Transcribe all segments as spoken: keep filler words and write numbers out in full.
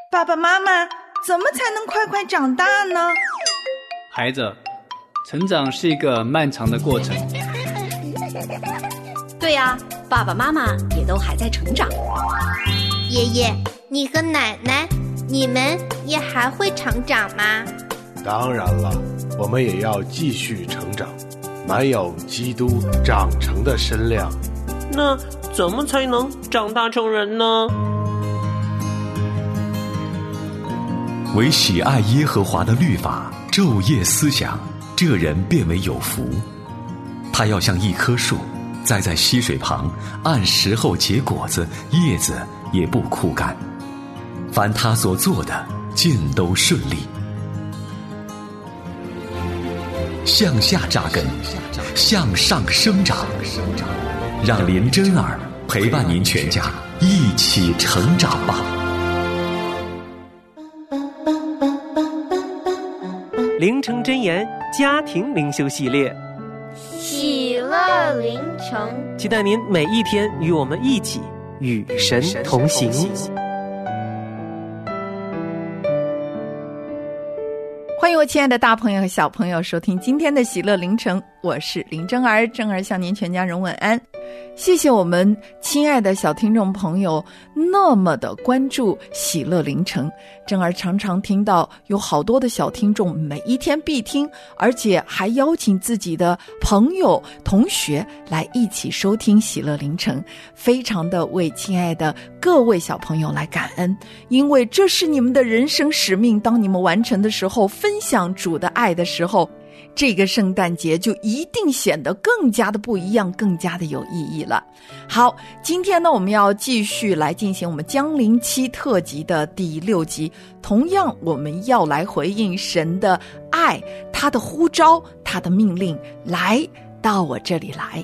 爸爸妈妈，怎么才能快快长大呢？ 孩子，成长是一个漫长的过程。 对呀，爸爸妈妈也都还在成长。 爷爷，你和奶奶，你们也还会成长吗？ 当然了，我们也要继续成长，满有基督长成的身量。 那怎么才能长大成人呢？ 唯喜爱耶和华的律法，昼夜思想，这人便为有福。他要像一棵树，栽在溪水旁，按时候结果子，叶子也不枯干。凡他所做的，尽都顺利。向下扎根，向上生长，让林真儿陪伴您全家一起成长吧。 灵城真言家庭灵修系列， 喜乐灵城， 期待您每一天与我们一起与神同行。 欢迎我亲爱的大朋友和小朋友收听今天的喜乐灵城，我是林真儿，真儿向您全家人问安。谢谢我们亲爱的小听众朋友那么的关注喜乐灵城，真儿常常听到有好多的小听众每一天必听，而且还邀请自己的朋友同学来一起收听喜乐灵城，非常的为亲爱的各位小朋友来感恩，因为这是你们的人生使命，当你们完成的时候，分享主的爱的时候，这个圣诞节就一定显得更加的不一样，更加的有意义了。好，今天呢，我们要继续来进行我们降临期特辑的第六集，同样我们要来回应神的爱，他的呼召，他的命令，来到我这里来。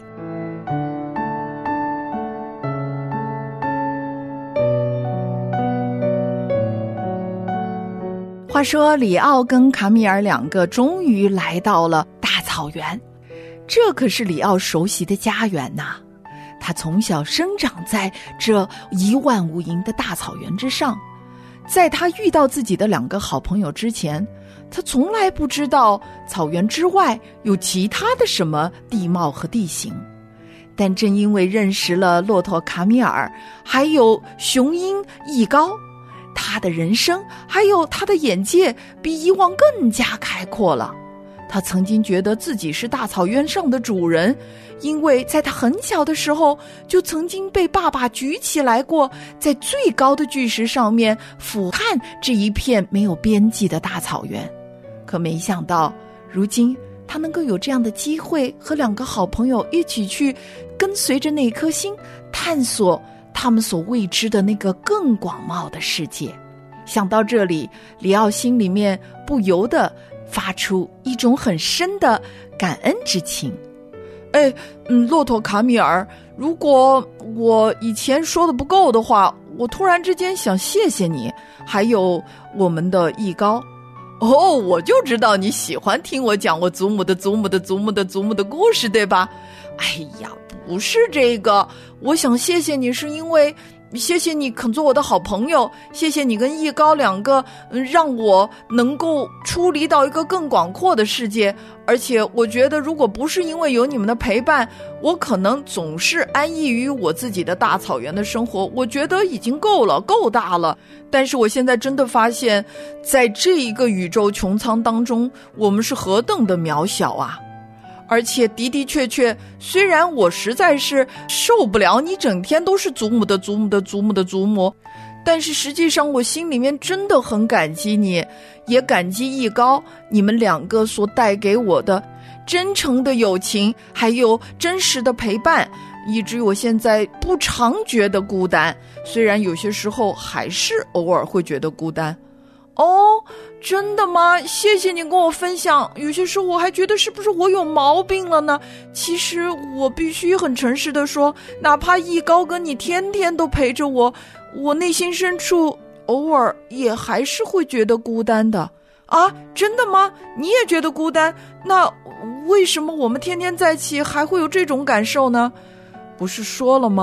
话说里奥跟卡米尔两个终于来到了大草原，这可是里奥熟悉的家园呐。他从小生长在这一望无垠的大草原之上，在他遇到自己的两个好朋友之前，他从来不知道草原之外有其他的什么地貌和地形。但正因为认识了骆驼卡米尔，还有雄鹰翼高，他的人生还有他的眼界比以往更加开阔了。他曾经觉得自己是大草原上的主人，因为在他很小的时候就曾经被爸爸举起来过，在最高的巨石上面俯瞰这一片没有边际的大草原。可没想到如今他能够有这样的机会，和两个好朋友一起去跟随着那颗星，探索他们所未知的那个更广袤的世界。想到这里，里奥心里面不由得发出一种很深的感恩之情。哎，嗯，骆驼卡米尔，如果我以前说的不够的话，我突然之间想谢谢你，还有我们的翼高。哦，我就知道你喜欢听我讲我祖母的祖母的祖母的祖母的故事，对吧？哎呀，不是这个，我想谢谢你是因为谢谢你肯做我的好朋友，谢谢你跟翼高两个、嗯、让我能够出离到一个更广阔的世界。而且我觉得如果不是因为有你们的陪伴，我可能总是安逸于我自己的大草原的生活，我觉得已经够了，够大了。但是我现在真的发现，在这一个宇宙穹苍当中，我们是何等的渺小啊。而且的的确确，虽然我实在是受不了你整天都是祖母的祖母的祖母的祖母，但是实际上我心里面真的很感激你，也感激翼高，你们两个所带给我的真诚的友情，还有真实的陪伴，以至于我现在不常觉得孤单，虽然有些时候还是偶尔会觉得孤单。哦，真的吗？谢谢你跟我分享。有些时候我还觉得是不是我有毛病了呢？其实我必须很诚实的说，哪怕翼高跟你天天都陪着我，我内心深处偶尔也还是会觉得孤单的。啊，真的吗？你也觉得孤单？那为什么我们天天在一起还会有这种感受呢？不是说了吗？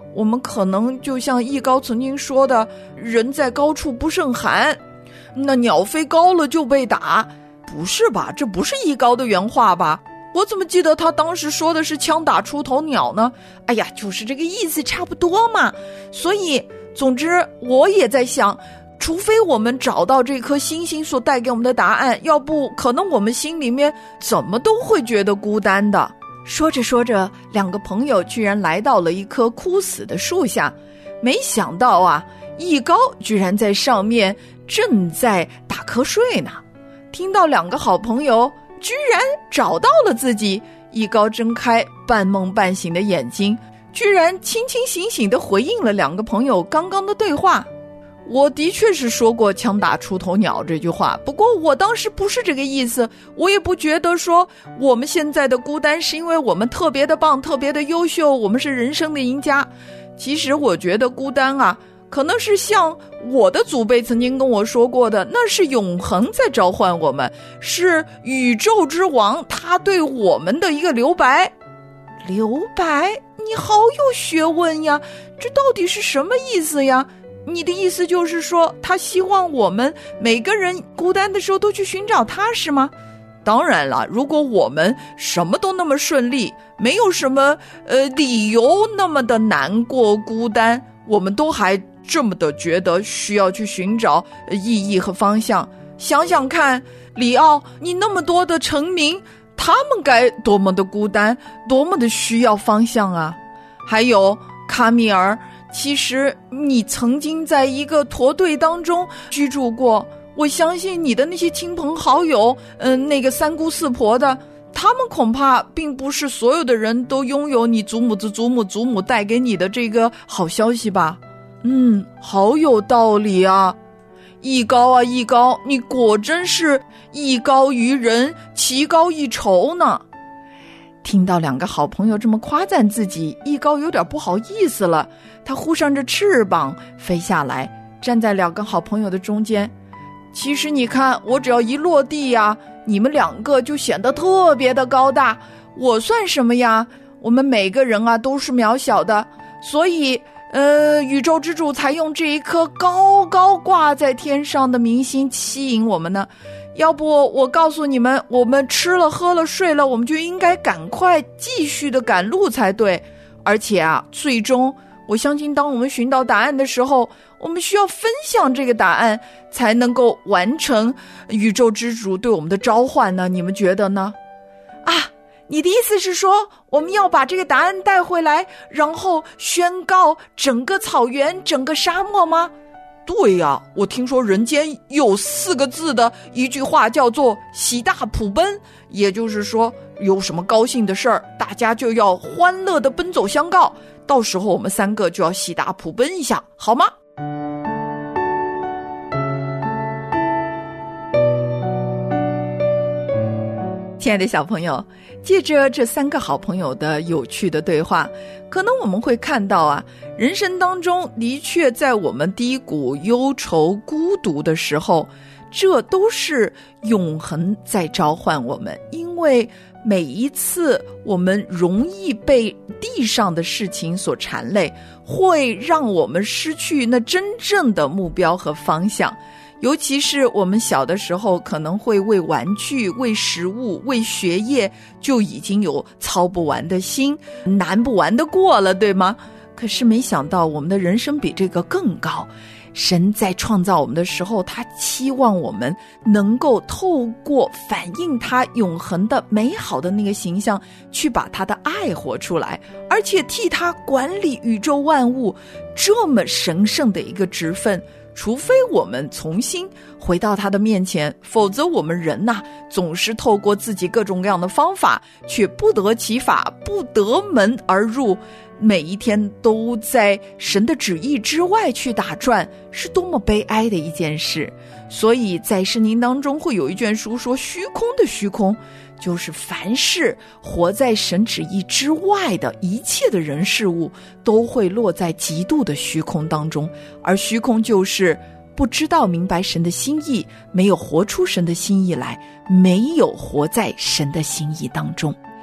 我们可能就像艺高曾经说的，人在高处不胜寒，那鸟飞高了就被打。不是吧，这不是艺高的原话吧？我怎么记得他当时说的是枪打出头鸟呢？哎呀，就是这个意思差不多嘛。所以总之我也在想，除非我们找到这颗星星所带给我们的答案，要不可能我们心里面怎么都会觉得孤单的。说着说着，两个朋友居然来到了一棵枯死的树下，没想到啊，艺高居然在上面正在打瞌睡呢。听到两个好朋友居然找到了自己，艺高睁开半梦半醒的眼睛，居然清清醒醒地回应了两个朋友刚刚的对话。我的确是说过枪打出头鸟这句话，不过我当时不是这个意思，我也不觉得说我们现在的孤单是因为我们特别的棒，特别的优秀，我们是人生的赢家。其实我觉得孤单啊，可能是像我的祖辈曾经跟我说过的，那是永恒在召唤我们，是宇宙之王他对我们的一个留白。留白？你好有学问呀，这到底是什么意思呀？你的意思就是说他希望我们每个人孤单的时候都去寻找他，是吗？当然了，如果我们什么都那么顺利，没有什么呃理由那么的难过孤单，我们都还这么的觉得需要去寻找意义和方向。想想看，里奥，你那么多的臣民，他们该多么的孤单，多么的需要方向啊。还有卡米尔，其实你曾经在一个驼队当中居住过，我相信你的那些亲朋好友，嗯、呃，那个三姑四婆的，他们恐怕并不是所有的人都拥有你祖母的祖母祖母带给你的这个好消息吧。嗯，好有道理啊。艺高啊艺高，你果真是艺高于人，其高一筹呢。听到两个好朋友这么夸赞自己，艺高有点不好意思了，他呼扇着翅膀飞下来，站在两个好朋友的中间。其实你看，我只要一落地呀，你们两个就显得特别的高大，我算什么呀？我们每个人啊都是渺小的，所以呃，宇宙之主才用这一颗高高挂在天上的明星吸引我们呢。要不我告诉你们，我们吃了喝了睡了，我们就应该赶快继续的赶路才对。而且啊，最终我相信当我们寻到答案的时候，我们需要分享这个答案，才能够完成宇宙之主对我们的召唤呢。你们觉得呢？啊，你的意思是说我们要把这个答案带回来，然后宣告整个草原整个沙漠吗？对呀，我听说人间有四个字的一句话叫做喜大普奔，也就是说有什么高兴的事儿，大家就要欢乐的奔走相告，到时候我们三个就要喜大普奔一下，好吗？亲爱的小朋友，借着这三个好朋友的有趣的对话，可能我们会看到啊，人生当中的确在我们低谷、忧愁、孤独的时候，这都是永恒在召唤我们。因为每一次我们容易被地上的事情所缠累，会让我们失去那真正的目标和方向。尤其是我们小的时候，可能会为玩具、为食物、为学业就已经有操不完的心，难不完的过了，对吗？可是没想到我们的人生比这个更高。神在创造我们的时候，他期望我们能够透过反映他永恒的美好的那个形象，去把他的爱活出来，而且替他管理宇宙万物，这么神圣的一个职分，除非我们重新回到他的面前，否则我们人呐、啊，总是透过自己各种各样的方法，却不得其法，不得门而入，每一天都在神的旨意之外去打转，是多么悲哀的一件事。所以在圣经当中会有一卷书说，虚空的虚空，就是凡是活在神旨意之外的一切的人事物，都会落在极度的虚空当中。而虚空就是不知道明白神的心意，没有活出神的心意来，没有活在神的心意当中。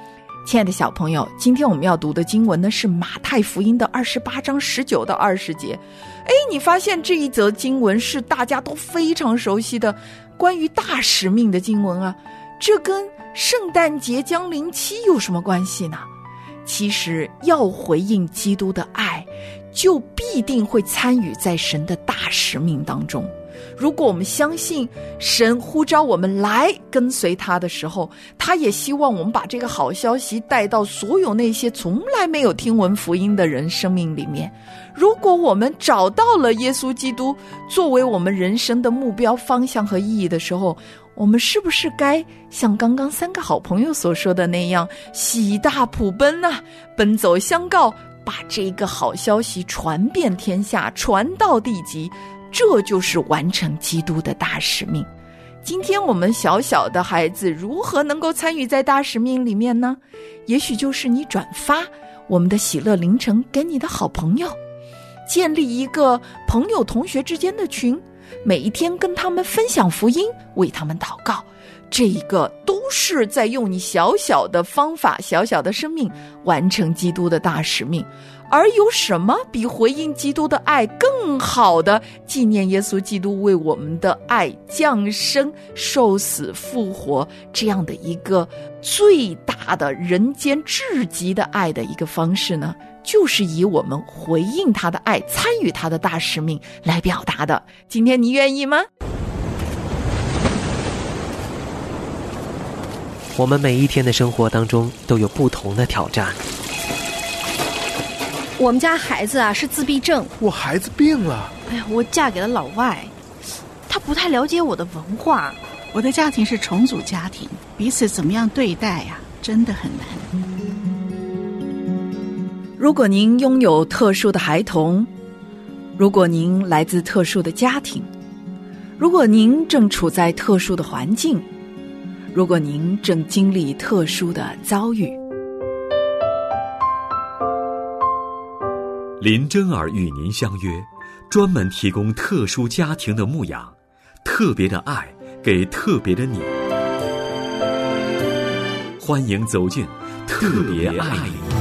亲爱的小朋友，今天我们要读的经文呢是马太福音的二十八章十九到二十节。诶，你发现这一则经文是大家都非常熟悉的关于大使命的经文啊，这跟圣诞节降临期有什么关系呢？其实要回应基督的爱，就必定会参与在神的大使命当中。如果我们相信神呼召我们来跟随他的时候，他也希望我们把这个好消息带到所有那些从来没有听闻福音的人生命里面。如果我们找到了耶稣基督作为我们人生的目标方向和意义的时候，我们是不是该像刚刚三个好朋友所说的那样，喜大普奔啊，奔走相告，把这个好消息传遍天下，传到地极，这就是完成基督的大使命。今天我们小小的孩子如何能够参与在大使命里面呢？也许就是你转发我们的喜乐凌晨给你的好朋友，建立一个朋友同学之间的群，每一天跟他们分享福音，为他们祷告，这一个都是在用你小小的方法，小小的生命完成基督的大使命。而有什么比回应基督的爱更好的纪念耶稣基督为我们的爱降生、受死、复活这样的一个最大的人间至极的爱的一个方式呢？就是以我们回应他的爱，参与他的大使命来表达的。今天你愿意吗？ 我们每一天的生活当中都有不同的挑战。 我们家孩子啊是自闭症， 我孩子病了。 哎呀，我嫁给了老外，他不太了解我的文化。我的家庭是重组家庭，彼此怎么样对待呀、啊，真的很难。 如果您拥有特殊的孩童，如果您来自特殊的家庭，如果您正处在特殊的环境，如果您正经历特殊的遭遇， 林真儿与您相约，专门提供特殊家庭的牧养，特别的爱给特别的你。欢迎走进特别爱你。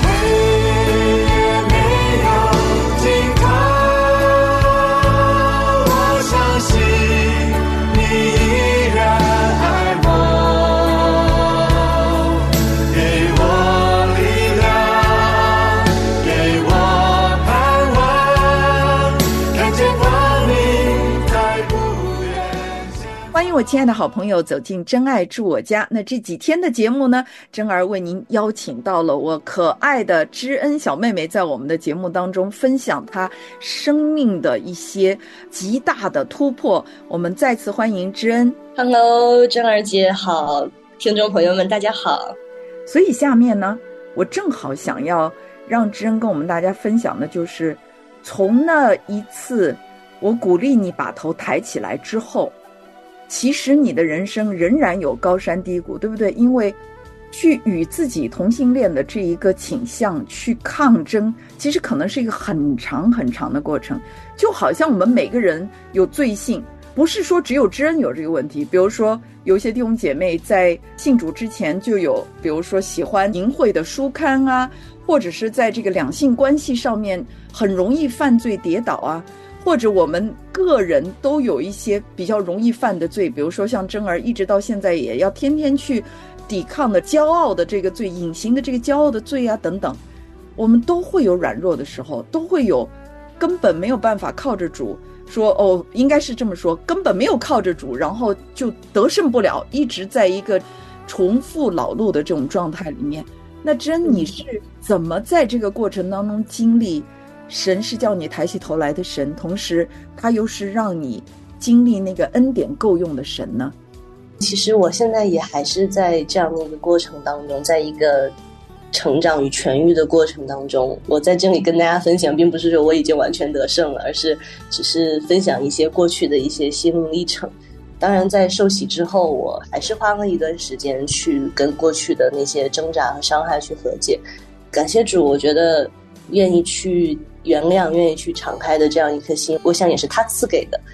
欢迎我亲爱的好朋友走进真爱住我家。那这几天的节目呢，真儿为您邀请到了我可爱的知恩小妹妹，在我们的节目当中分享她生命的一些极大的突破。我们再次欢迎知恩。 Hello， 真儿姐好，听众朋友们大家好。 所以下面呢，我正好想要让知恩跟我们大家分享的就是从那一次我鼓励你把头抬起来之后，其实你的人生仍然有高山低谷，对不对？因为去与自己同性恋的这一个倾向去抗争，其实可能是一个很长很长的过程。就好像我们每个人有罪性，不是说只有知恩有这个问题。比如说有些弟兄姐妹在信主之前就有，比如说喜欢淫秽的书刊啊，或者是在这个两性关系上面很容易犯罪跌倒啊，或者我们个人都有一些比较容易犯的罪，比如说像真儿一直到现在也要天天去抵抗的骄傲的这个罪，隐形的这个骄傲的罪啊等等，我们都会有软弱的时候，都会有根本没有办法靠着主说，哦，应该是这么说，根本没有靠着主，然后就得胜不了，一直在一个重复老路的这种状态里面。那真你是怎么在这个过程当中经历神是叫你抬起头来的神，同时他又是让你经历那个恩典够用的神呢？ 其实我现在也还是在这样的一个过程当中，在一个成长与痊愈的过程当中。我在这里跟大家分享，并不是说我已经完全得胜了，而是只是分享一些过去的一些心路历程。当然在受洗之后，我还是花了一段时间去跟过去的那些挣扎和伤害去和解。感谢主，我觉得愿意去原谅，愿意去敞开的这样一颗心，我想也是他赐给的。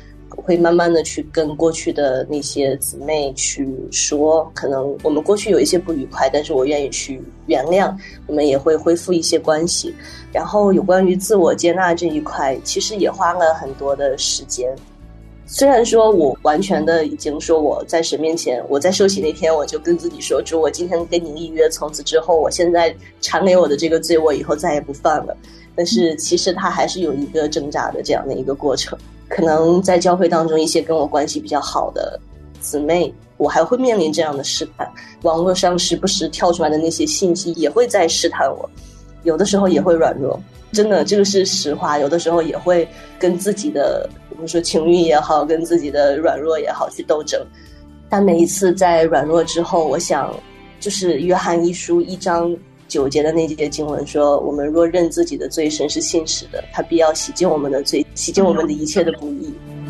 会慢慢的去跟过去的那些姊妹去说，可能我们过去有一些不愉快，但是我愿意去原谅，我们也会恢复一些关系。然后有关于自我接纳这一块，其实也花了很多的时间。虽然说我完全的已经说我在神面前，我在受洗那天我就跟自己说，主，我今天跟您立约，从此之后我现在缠累我的这个罪我以后再也不犯了。但是其实它还是有一个挣扎的这样的一个过程。可能在教会当中一些跟我关系比较好的姊妹，我还会面临这样的试探，网络上时不时跳出来的那些信息也会在试探我，有的时候也会软弱，真的这个是实话，有的时候也会跟自己的比如说情欲也好，跟自己的软弱也好去斗争。但每一次在软弱之后，我想就是约翰一书一章九节的那节经文说，我们若认自己的罪，神是信实的，他必要洗净我们的罪，洗净我们的一切的不义。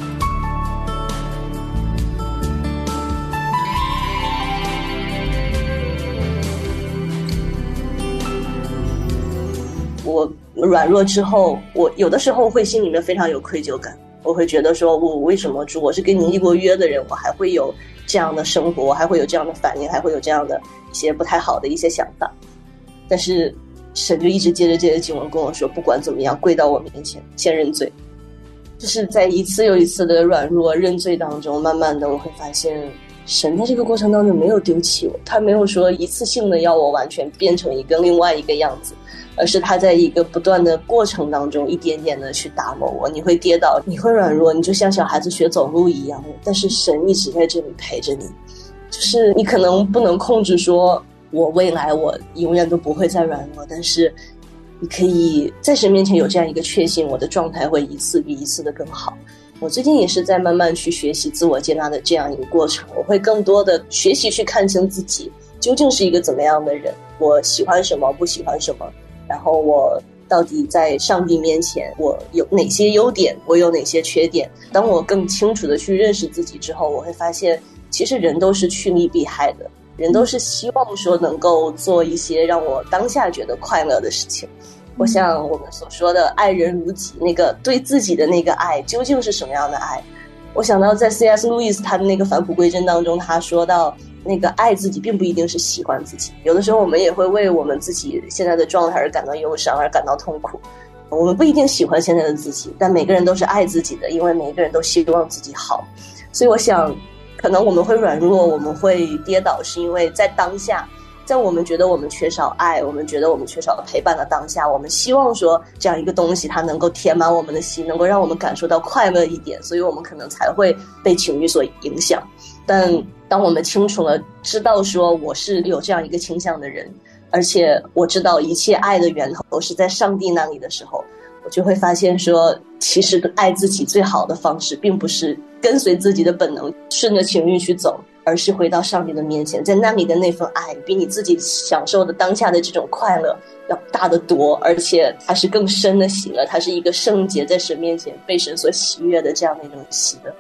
我软弱之后，我有的时候会心里面非常有愧疚感，我会觉得说，我为什么主，我是跟你立过约的人，我还会有这样的生活，我还会有这样的反应，还会有这样的一些不太好的一些想法。但是神就一直接着这些经文跟我说，不管怎么样，跪到我面前先认罪。就是在一次又一次的软弱认罪当中，慢慢的我会发现神在这个过程当中没有丢弃我，他没有说一次性的要我完全变成一个另外一个样子，而是他在一个不断的过程当中一点点的去打磨我。你会跌倒，你会软弱，你就像小孩子学走路一样，但是神一直在这里陪着你。就是你可能不能控制说我未来我永远都不会再软弱，但是你可以在神面前有这样一个确信，我的状态会一次比一次的更好。我最近也是在慢慢去学习自我接纳的这样一个过程，我会更多的学习去看清自己究竟是一个怎么样的人，我喜欢什么，不喜欢什么，然后我到底在上帝面前我有哪些优点，我有哪些缺点。当我更清楚的去认识自己之后，我会发现其实人都是趋利避害的，人都是希望说能够做一些让我当下觉得快乐的事情。我想我们所说的爱人如己，那个对自己的那个爱究竟是什么样的爱。我想到在 C S 路易斯他的那个返璞归真当中，他说到那个爱自己并不一定是喜欢自己，有的时候我们也会为我们自己现在的状态而感到忧伤，而感到痛苦。我们不一定喜欢现在的自己，但每个人都是爱自己的，因为每个人都希望自己好。所以我想可能我们会软弱，我们会跌倒，是因为在当下，在我们觉得我们缺少爱，我们觉得我们缺少陪伴的当下，我们希望说这样一个东西它能够填满我们的心，能够让我们感受到快乐一点，所以我们可能才会被情欲所影响。但当我们清楚了知道说我是有这样一个倾向的人，而且我知道一切爱的源头是在上帝那里的时候，我就会发现说其实爱自己最好的方式并不是跟随自己的本能顺着情欲去走，而是回到上帝的面前，在那里的那份爱比你自己享受的当下的这种快乐要大得多，而且它是更深的喜乐，它是一个圣洁在神面前被神所喜悦的这样的一种喜乐。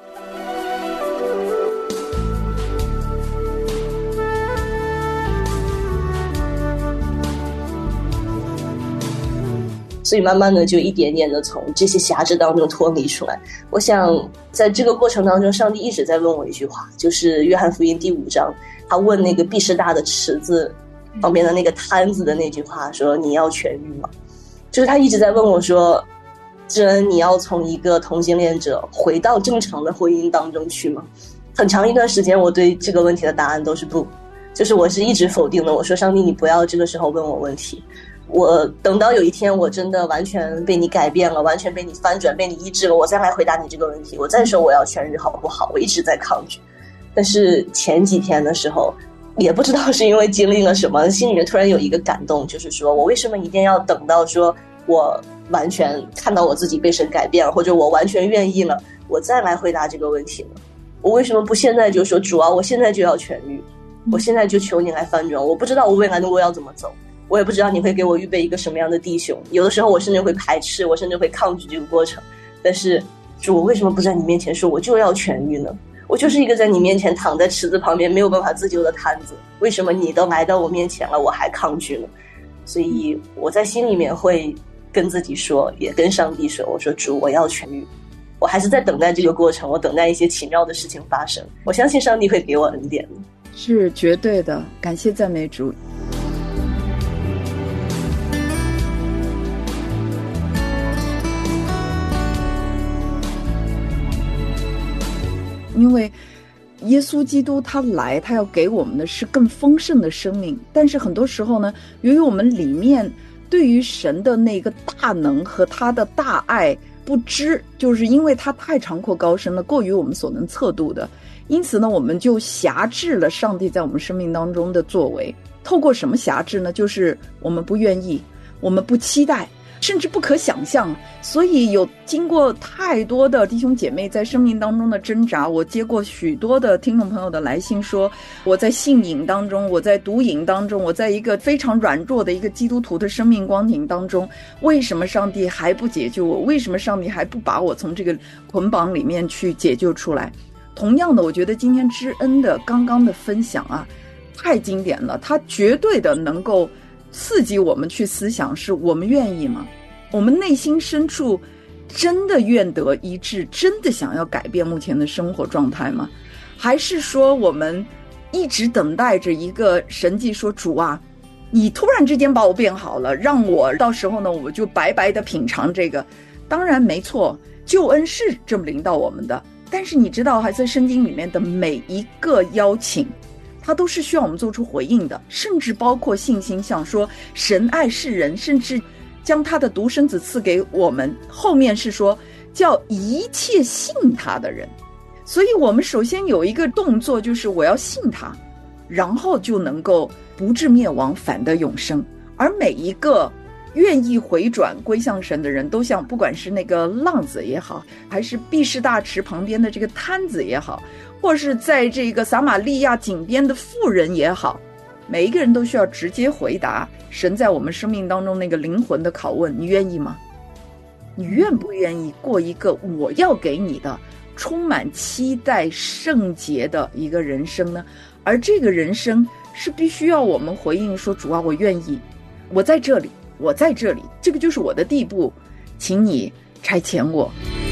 所以慢慢的就一点点的从这些辖制当中脱离出来。我想在这个过程当中，上帝一直在问我一句话，就是约翰福音第五章，他问那个毕士大的池子旁边的那个摊子的那句话，说你要痊愈吗？就是他一直在问我说，智恩，你要从一个同性恋者回到正常的婚姻当中去吗？很长一段时间我对这个问题的答案都是不，就是我是一直否定的，我说上帝你不要这个时候问我问题，我等到有一天我真的完全被你改变了，完全被你翻转，被你医治了，我再来回答你这个问题，我再说我要痊愈好不好。我一直在抗拒。但是前几天的时候也不知道是因为经历了什么，心里面突然有一个感动，就是说我为什么一定要等到说我完全看到我自己被神改变了，或者我完全愿意了，我再来回答这个问题呢？我为什么不现在就说主啊，我现在就要痊愈，我现在就求你来翻转，我不知道我未来的路要怎么走，我也不知道你会给我预备一个什么样的弟兄，有的时候我甚至会排斥，我甚至会抗拒这个过程。但是主，我为什么不在你面前说我就要痊愈呢？我就是一个在你面前躺在池子旁边没有办法自救的摊子，为什么你都来到我面前了我还抗拒呢？所以我在心里面会跟自己说，也跟上帝说，我说主，我要痊愈， 我还是在等待这个过程，我等待一些奇妙的事情发生。我相信上帝会给我恩典。 是绝对的，感谢赞美主。因为耶稣基督他来，他要给我们的是更丰盛的生命，但是很多时候呢，由于我们里面对于神的那个大能和他的大爱不知，就是因为他太长阔高深了，过于我们所能测度的，因此呢，我们就辖制了上帝在我们生命当中的作为。透过什么辖制呢？就是我们不愿意，我们不期待，甚至不可想象。所以有经过太多的弟兄姐妹在生命当中的挣扎，我接过许多的听众朋友的来信说，我在信瘾当中，我在毒瘾当中，我在一个非常软弱的一个基督徒的生命光景当中，为什么上帝还不解救我？为什么上帝还不把我从这个捆绑里面去解救出来？同样的，我觉得今天知恩的刚刚的分享啊，太经典了，它绝对的能够刺激我们去思想，是我们愿意吗？我们内心深处真的愿得医治，真的想要改变目前的生活状态吗？还是说我们一直等待着一个神迹，说主啊，你突然之间把我变好了，让我到时候呢我就白白的品尝这个。当然没错，救恩是这么临到我们的，但是你知道还在圣经里面的每一个邀请，它都是需要我们做出回应的，甚至包括信心，像说神爱世人，甚至将他的独生子赐给我们，后面是说叫一切信他的人。所以我们首先有一个动作，就是我要信他，然后就能够不至灭亡，反得永生。而每一个愿意回转归向神的人，都像不管是那个浪子也好，还是毕士大池旁边的这个摊子也好，或是在这个撒玛利亚井边的妇人也好，每一个人都需要直接回答神在我们生命当中那个灵魂的拷问，你愿意吗？你愿不愿意过一个我要给你的充满期待圣洁的一个人生呢？而这个人生是必须要我们回应说，主啊，我愿意，我在这里，我在这里，这个就是我的地步，请你差遣我。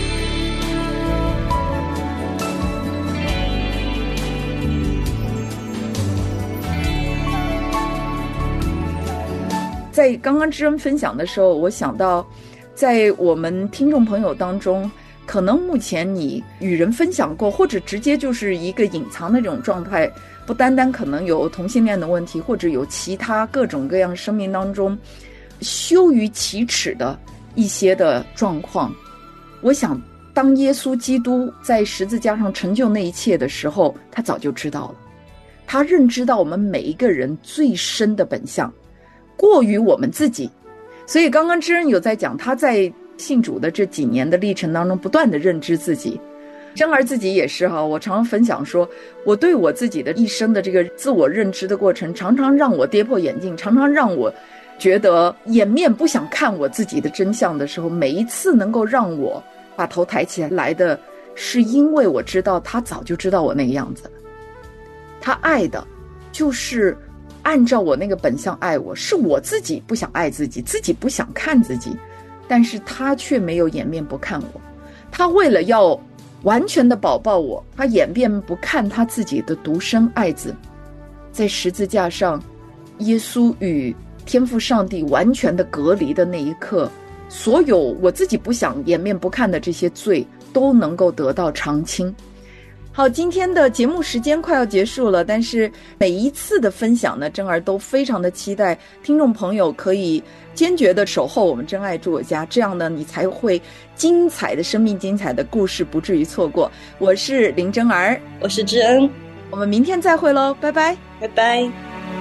在刚刚知恩分享的时候，我想到在我们听众朋友当中，可能目前你与人分享过，或者直接就是一个隐藏的这种状态，不单单可能有同性恋的问题，或者有其他各种各样生命当中羞于启齿的一些的状况。我想当耶稣基督在十字架上成就那一切的时候，他早就知道了，他认知到我们每一个人最深的本相过于我们自己。所以刚刚知恩有在讲，他在信主的这几年的历程当中不断的认知自己。真儿自己也是哈，我常常分享说，我对我自己的一生的这个自我认知的过程，常常让我跌破眼镜，常常让我觉得掩面不想看我自己的真相的时候，每一次能够让我把头抬起来的，是因为我知道他早就知道我那个样子了，他爱的就是按照我那个本相爱我，是我自己不想爱自己，自己不想看自己，但是他却没有掩面不看我。他为了要完全的保抱我，他掩面不看他自己的独生爱子。在十字架上，耶稣与天父上帝完全的隔离的那一刻，所有我自己不想掩面不看的这些罪都能够得到偿清。好，今天的节目时间快要结束了，但是每一次的分享呢，真儿都非常的期待听众朋友可以坚决的守候我们真爱住我家，这样呢你才会精彩的生命，精彩的故事不至于错过。我是林真儿， 我是知恩， 我们明天再会咯，拜拜， 拜拜。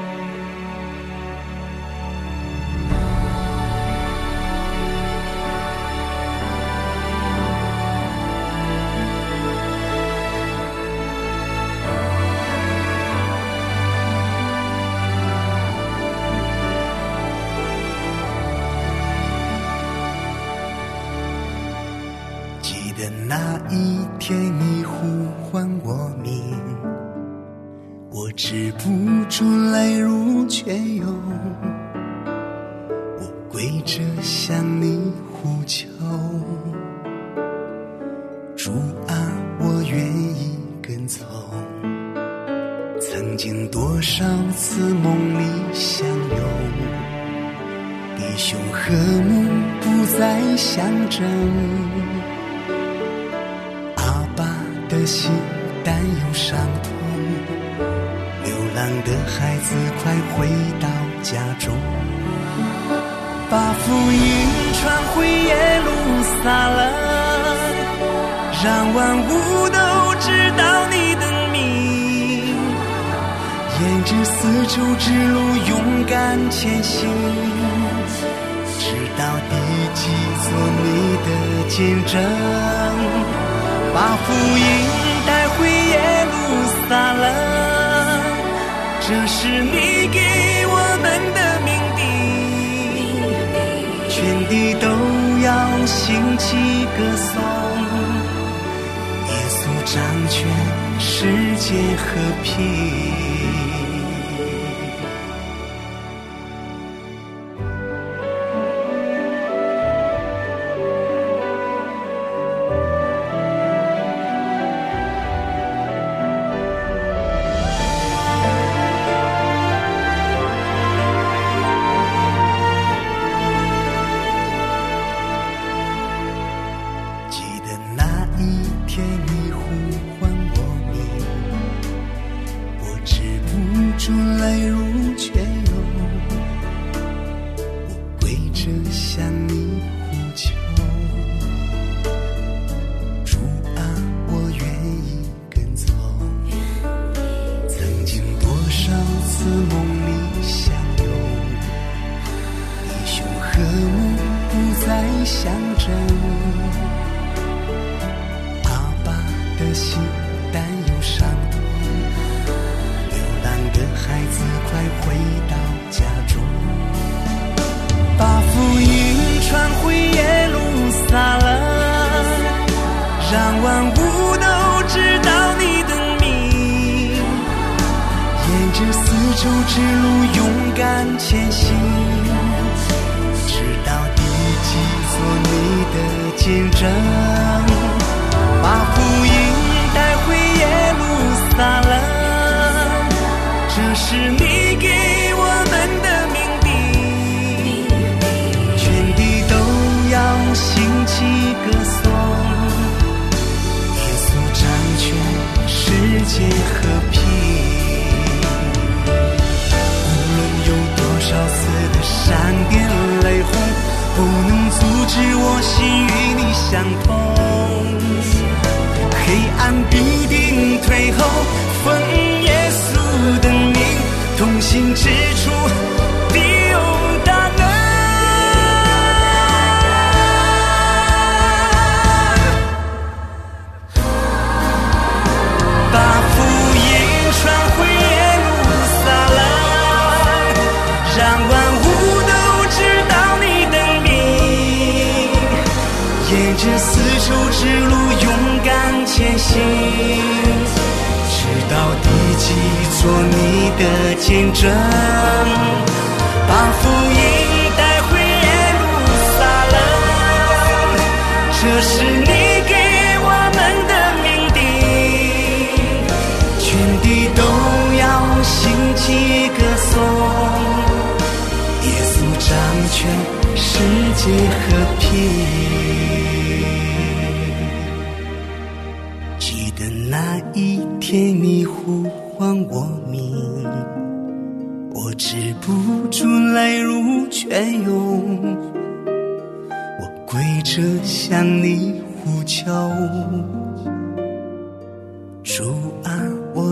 那一天你呼唤我名，我止不住来如泉涌，我跪着向你呼求， 从。曾经多少次梦里相拥，弟兄和睦不再相争，阿爸的心担忧伤痛，流浪的孩子快回到家中，把福音传回耶路撒冷，让万物都知道你的名，沿着丝绸之路勇敢前行，直到地极做你的见证，把福音带回耶路撒冷，这是你给我们的命定，全地都要兴起歌颂，耶稣掌权，世界和平。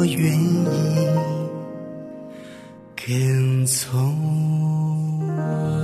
跟从。